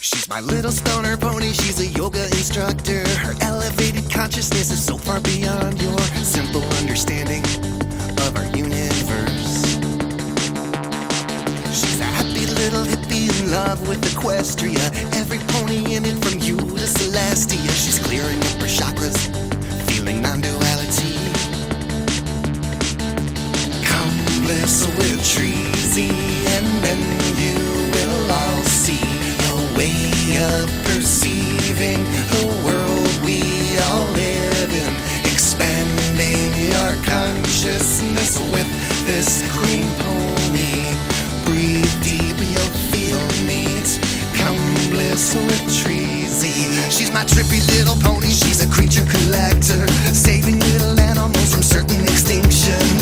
She's my little stoner pony, she's a yoga instructor. Her elevated consciousness is so far beyond your simple understanding of our universe. She's a happy little hippie in love with Equestria. Every pony in it from you to Celestia. She's clearing up her chakras, feeling non-duality. Come bliss with Treasy, and then you will all see a way of perceiving the world we all live in. Expanding your consciousness with this green pony. Breathe deep, you'll feel neat. Come bliss with Treasy. She's my trippy little pony, she's a creature collector, saving little animals from certain extinction.